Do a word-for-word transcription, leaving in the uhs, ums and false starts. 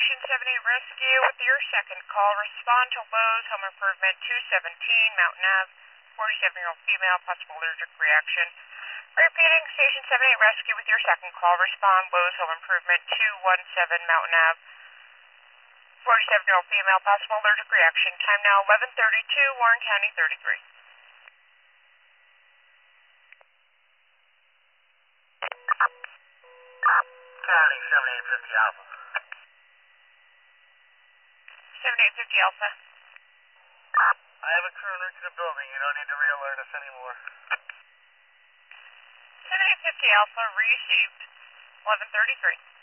Station seventy-eight Rescue with your second call. Respond to Lowe's Home Improvement two seventeen Mountain Ave, forty-seven-year-old female, possible allergic reaction. Repeating, Station seventy-eight Rescue with your second call. Respond Lowe's Home Improvement two seventeen Mountain Ave, forty-seven-year-old female, possible allergic reaction. Time now eleven thirty-two, Warren County thirty-three. County seventy-eight fifty Alpha. seventy-eight fifty Alpha. I have a crew en route to the building. You don't need to re-alert us anymore. seventy-eight fifty Alpha received. eleven thirty-three.